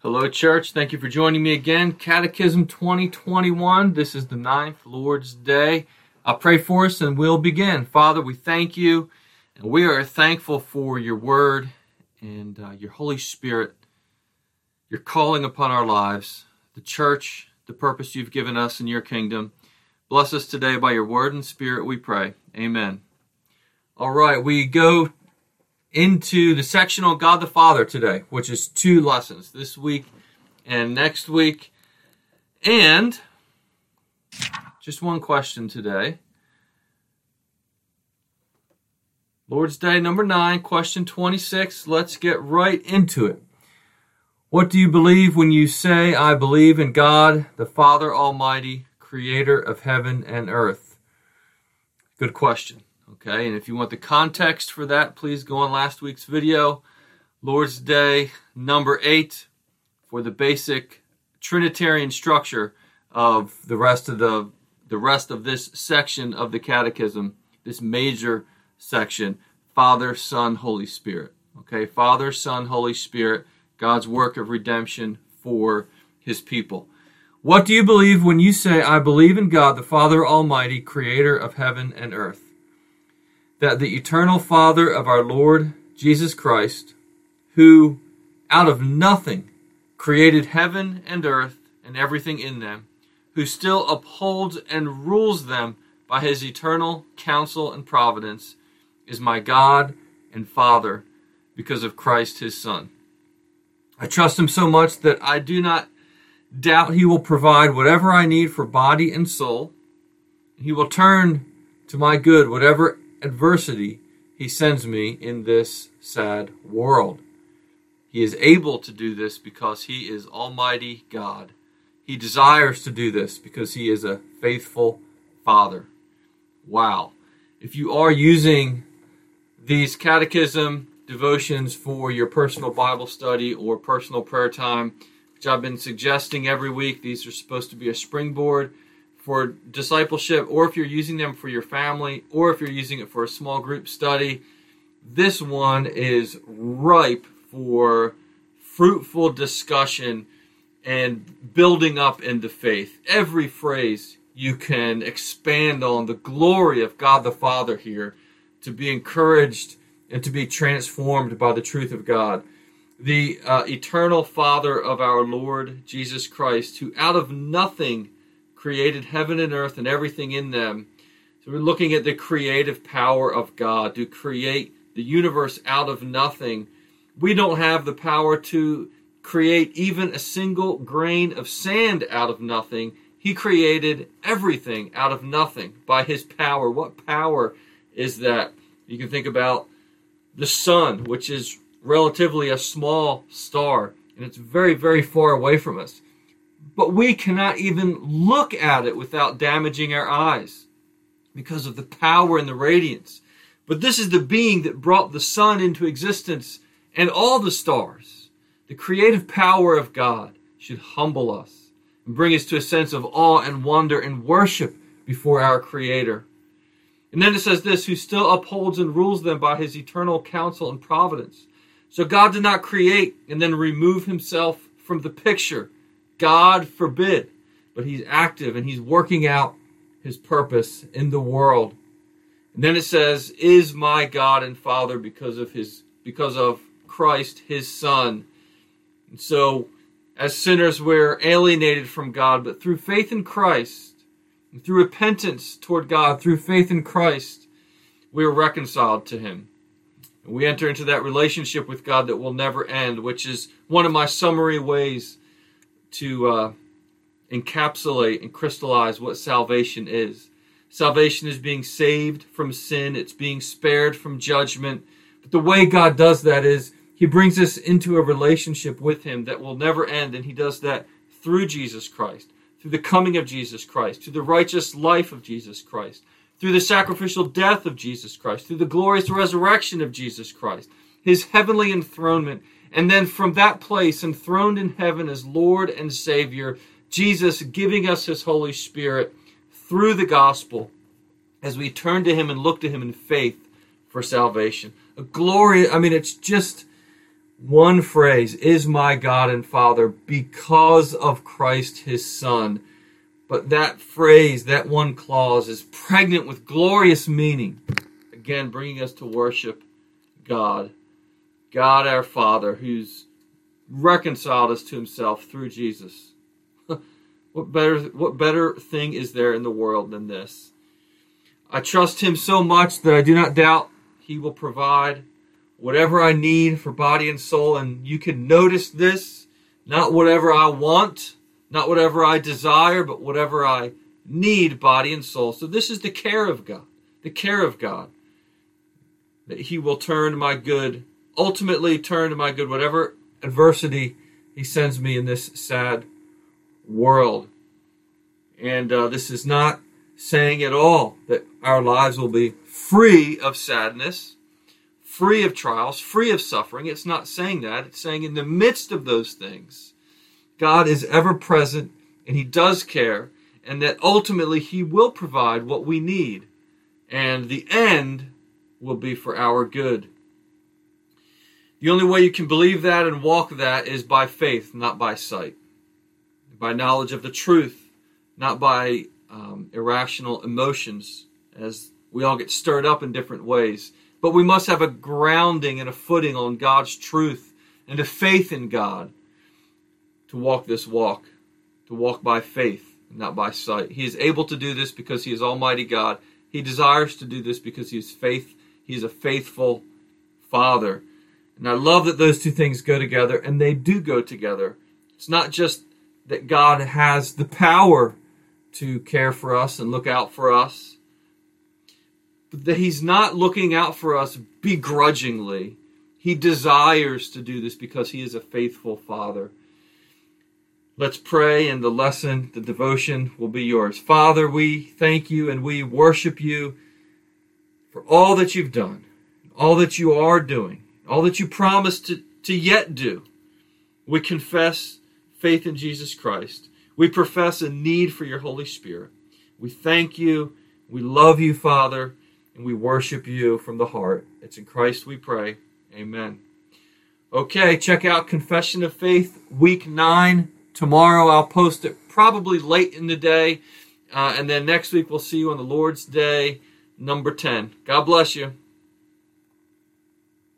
Hello, church. Thank you for joining me again. Catechism 2021. This is the 9th Lord's Day. I'll pray for us and we'll begin. Father, we thank you, and we are thankful for your word and your Holy Spirit, your calling upon our lives, the church, the purpose you've given us in your kingdom. Bless us today by your word and spirit, we pray. Amen. All right, we go into the section on God the Father today, which is 2 lessons this week and next week. And just one question today. Lord's Day number 9, question 26. Let's get right into it. What do you believe when you say, I believe in God, the Father Almighty, creator of heaven and earth? Good question. Okay, and if you want the context for that, please go on last week's video, Lord's Day number 8, for the basic Trinitarian structure of the rest of this section of the Catechism, this major section, Father, Son, Holy Spirit. Okay, Father, Son, Holy Spirit, God's work of redemption for his people. What do you believe when you say, I believe in God, the Father Almighty, creator of heaven and earth? That the eternal Father of our Lord Jesus Christ, who out of nothing created heaven and earth and everything in them, who still upholds and rules them by his eternal counsel and providence, is my God and Father because of Christ his Son. I trust him so much that I do not doubt he will provide whatever I need for body and soul. He will turn to my good whatever adversity he sends me in this sad world. He is able to do this because he is Almighty God. He desires to do this because he is a faithful Father. Wow. If you are using these catechism devotions for your personal Bible study or personal prayer time, which I've been suggesting every week, these are supposed to be a springboard for discipleship, or if you're using them for your family, or if you're using it for a small group study, this one is ripe for fruitful discussion and building up into faith. Every phrase you can expand on the glory of God the Father here, to be encouraged and to be transformed by the truth of God. The eternal Father of our Lord Jesus Christ, who out of nothing created heaven and earth and everything in them. So we're looking at the creative power of God to create the universe out of nothing. We don't have the power to create even a single grain of sand out of nothing. He created everything out of nothing by his power. What power is that? You can think about the sun, which is relatively a small star, and it's very, very far away from us. But we cannot even look at it without damaging our eyes because of the power and the radiance. But this is the being that brought the sun into existence and all the stars. The creative power of God should humble us and bring us to a sense of awe and wonder and worship before our Creator. And then it says this, who still upholds and rules them by his eternal counsel and providence. So God did not create and then remove himself from the picture. God forbid. But he's active and he's working out his purpose in the world. And then it says, is my God and Father because of Christ, his Son. And so, as sinners, we're alienated from God, but through faith in Christ, and through repentance toward God, through faith in Christ, we are reconciled to him. And we enter into that relationship with God that will never end, which is one of my summary ways to encapsulate and crystallize what salvation is. Salvation is being saved from sin. It's being spared from judgment. But the way God does that is he brings us into a relationship with him that will never end. And he does that through Jesus Christ, through the coming of Jesus Christ, through the righteous life of Jesus Christ, through the sacrificial death of Jesus Christ, through the glorious resurrection of Jesus Christ, his heavenly enthronement. And then from that place, enthroned in heaven as Lord and Savior, Jesus giving us his Holy Spirit through the gospel as we turn to him and look to him in faith for salvation. A glory, it's just one phrase, is my God and Father, because of Christ his Son. But that phrase, that one clause, is pregnant with glorious meaning. Again, bringing us to worship God. God our Father, who's reconciled us to himself through Jesus. What better thing is there in the world than this? I trust him so much that I do not doubt he will provide whatever I need for body and soul. And you can notice this, not whatever I want, not whatever I desire, but whatever I need, body and soul. So this is the care of God, that he will turn to my good, ultimately turn to my good, whatever adversity he sends me in this sad world. And this is not saying at all that our lives will be free of sadness, free of trials, free of suffering. It's not saying that. It's saying in the midst of those things, God is ever present and he does care, and that ultimately he will provide what we need. And the end will be for our good. The only way you can believe that and walk that is by faith, not by sight. By knowledge of the truth, not by irrational emotions, as we all get stirred up in different ways. But we must have a grounding and a footing on God's truth and a faith in God to walk this walk, to walk by faith, not by sight. He is able to do this because he is Almighty God. He desires to do this because he is a faithful Father. And I love that those two things go together, and they do go together. It's not just that God has the power to care for us and look out for us, but that he's not looking out for us begrudgingly. He desires to do this because he is a faithful Father. Let's pray, and the lesson, the devotion will be yours. Father, we thank you and we worship you for all that you've done, all that you are doing, all that you promised to yet do. We confess faith in Jesus Christ. We profess a need for your Holy Spirit. We thank you, we love you, Father, and we worship you from the heart. It's in Christ we pray. Amen. Okay, check out Confession of Faith, week 9. Tomorrow I'll post it probably late in the day. And then next week we'll see you on the Lord's Day, number 10. God bless you.